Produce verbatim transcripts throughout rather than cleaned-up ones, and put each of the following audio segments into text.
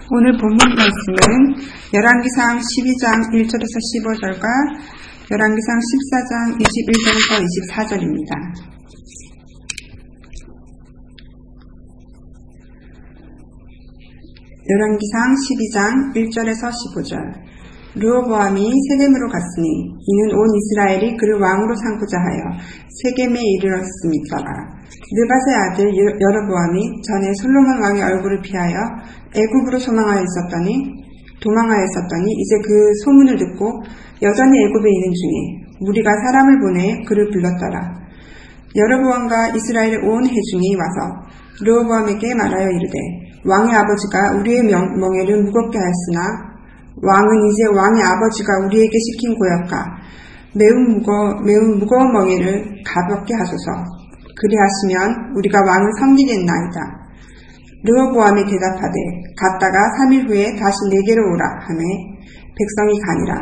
오늘 본문 말씀은 열왕기상 십이 장 일 절에서 십오 절과 열왕기상 십사 장 이십일 절에서 이십사 절입니다. 열왕기상 십이 장 일 절에서 십오 절. 르호보암이 세겜으로 갔으니 이는 온 이스라엘이 그를 왕으로 삼고자 하여 세겜에 이르렀음이더라. 느밧의 아들 여로보암이 전에 솔로몬 왕의 얼굴을 피하여 애굽으로 소망하여 있었더니 도망하였었더니 이제 그 소문을 듣고 여전히 애굽에 있는 중에 무리가 사람을 보내 그를 불렀더라. 여로보암과 이스라엘의 온 회중이 와서 르호보암에게 말하여 이르되 왕의 아버지가 우리의 명, 멍에를 무겁게 하였으나 왕은 이제 왕의 아버지가 우리에게 시킨 고역과 매우 무거 매우 무거운 멍에를 가볍게 하소서. 그리하시면 우리가 왕을 섬기겠나이다. 르호보암이 대답하되 갔다가 삼 일 후에 다시 내게로 오라 하매 백성이 가니라.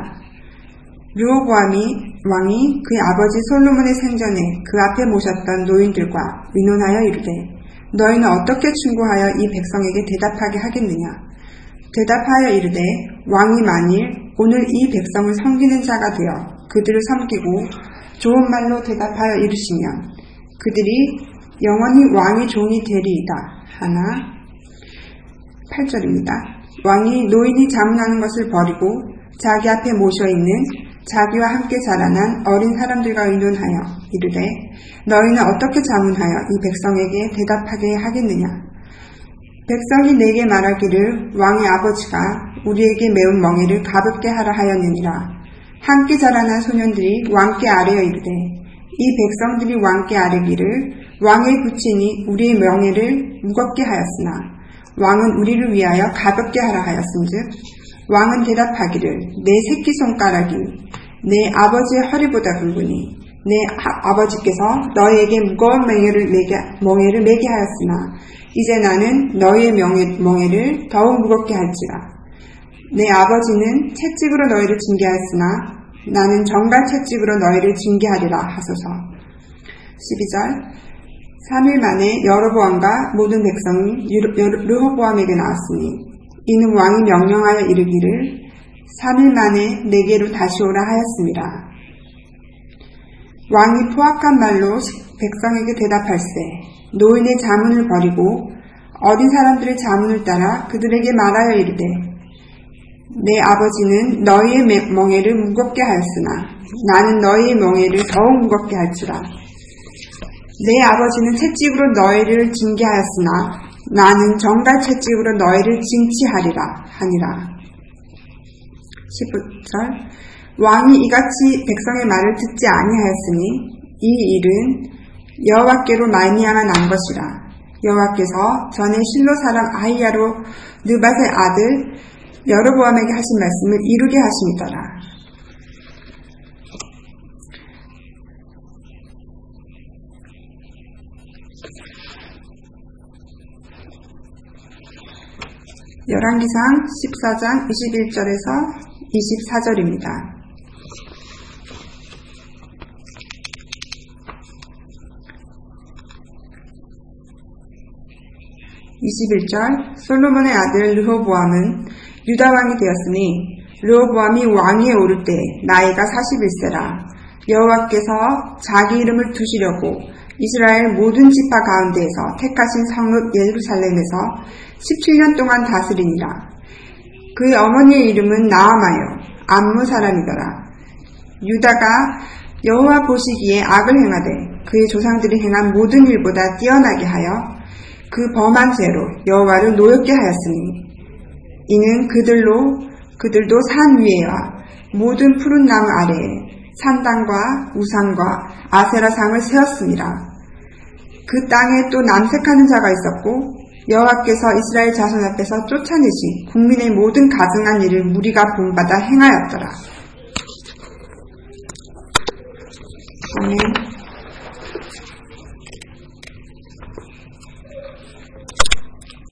르호보암이 왕이 그의 아버지 솔로몬의 생전에 그 앞에 모셨던 노인들과 의논하여 이르되 너희는 어떻게 충고하여 이 백성에게 대답하게 하겠느냐. 대답하여 이르되 왕이 만일 오늘 이 백성을 섬기는 자가 되어 그들을 섬기고 좋은 말로 대답하여 이르시면 그들이 영원히 왕의 종이 되리이다 하나. 팔 절입니다. 왕이 노인이 자문하는 것을 버리고 자기 앞에 모셔있는 자기와 함께 자라난 어린 사람들과 의논하여 이르되 너희는 어떻게 자문하여 이 백성에게 대답하게 하겠느냐. 백성이 내게 말하기를 왕의 아버지가 우리에게 매운 멍에를 가볍게 하라 하였느니라. 함께 자라난 소년들이 왕께 아뢰어 이르되 이 백성들이 왕께 아뢰기를 왕의 부친이 우리의 명예를 무겁게 하였으나 왕은 우리를 위하여 가볍게 하라 하였은즉 왕은 대답하기를 내 새끼손가락이 내 아버지의 허리보다 굵으니 내 아, 아버지께서 너희에게 무거운 멍에를 매게, 멍에를 매게 하였으나 이제 나는 너희의 명예, 멍에를 더욱 무겁게 할지라. 내 아버지는 채찍으로 너희를 징계하였으나 나는 정갈 채찍으로 너희를 징계하리라 하소서. 십이 절. 삼 일 만에 여로보암과 모든 백성이 르호보암에게 나왔으니 이는 왕이 명령하여 이르기를 삼 일 만에 내게로 다시 오라 하였습니다. 왕이 포악한 말로 백성에게 대답할세 노인의 자문을 버리고 어린 사람들의 자문을 따라 그들에게 말하여 이르되 내 아버지는 너희의 멍에를 무겁게 하였으나 나는 너희의 멍에를 더욱 무겁게 할지라. 내 아버지는 채찍으로 너희를 징계하였으나 나는 정갈 채찍으로 너희를 징치하리라 하니라. 십오 절. 왕이 이같이 백성의 말을 듣지 아니하였으니 이 일은 여호와께로 말미암아 난 것이라. 여호와께서 전에 실로 사람 아히야로 느밧의 아들 여로보암에게 하신 말씀을 이루게 하심이더라. 열왕기상 십사 장 이십일 절에서 이십사 절입니다. 이십일 절. 솔로몬의 아들 르호보암은 유다 왕이 되었으니 르호보암이 왕위에 오를 때 나이가 사십일 세라. 여호와께서 자기 이름을 두시려고 이스라엘 모든 지파 가운데에서 택하신 성읍 예루살렘에서 십칠 년 동안 다스리니라. 그의 어머니의 이름은 나아마요 암무 사람이더라. 유다가 여호와 보시기에 악을 행하되 그의 조상들이 행한 모든 일보다 뛰어나게 하여 그 범한 죄로 여호와를 노엽게 하였으니 이는 그들로 그들도 산 위에와 모든 푸른 나무 아래에 산당과 우상과 아세라상을 세웠습니다. 그 땅에 또 남색하는 자가 있었고 여호와께서 이스라엘 자손 앞에서 쫓아내신 국민의 모든 가증한 일을 무리가 본받아 행하였더라. 아멘.